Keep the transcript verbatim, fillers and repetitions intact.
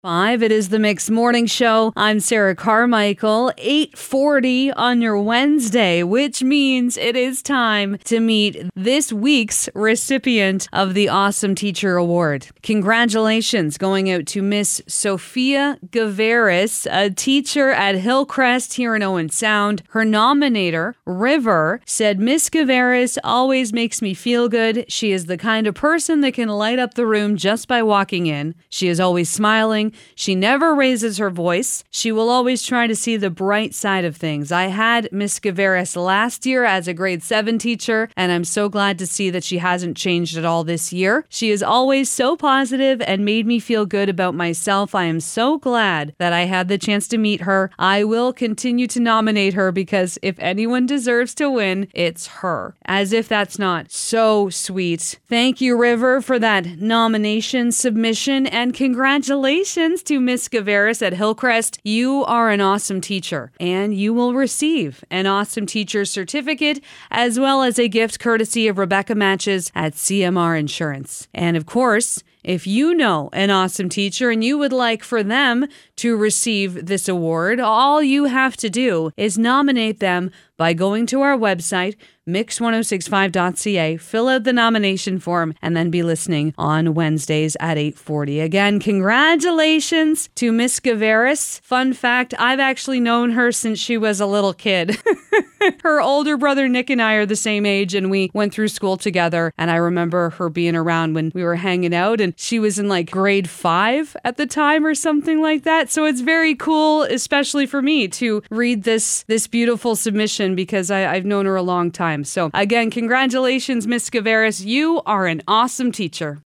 Five. It is the Mixed Morning Show. I'm Sarah Carmichael. eight forty on your Wednesday, which means it is time to meet this week's recipient of the Awesome Teacher Award. Congratulations going out to Miss Sophia Gavaris, a teacher at Hillcrest here in Owen Sound. Her nominator, River, said, "Miss Gavaris always makes me feel good. She is the kind of person that can light up the room just by walking in. She is always smiling. She never raises her voice. She will always try to see the bright side of things. I had Miss Gavaris last year as a grade seven teacher, and I'm so glad to see that she hasn't changed at all this year. She is always so positive and made me feel good about myself. I am so glad that I had the chance to meet her. I will continue to nominate her because if anyone deserves to win, it's her." As if that's not so sweet. Thank you, River, for that nomination submission, and congratulations to Miss Gavaris at Hillcrest. You are an awesome teacher, and you will receive an Awesome Teacher certificate as well as a gift courtesy of Rebecca Matches at C M R Insurance. And of course, if you know an awesome teacher and you would like for them to receive this award, all you have to do is nominate them by going to our website, mix ten sixty-five dot c a, fill out the nomination form, and then be listening on Wednesdays at eight forty. Again, congratulations to Miss Gavaris. Fun fact, I've actually known her since she was a little kid. Her older brother Nick and I are the same age, and we went through school together, and I remember her being around when we were hanging out, and she was in like grade five at the time or something like that. So it's very cool, especially for me, to read this this beautiful submission because I, I've known her a long time. So again, congratulations, Miss Gavaris. You are an awesome teacher.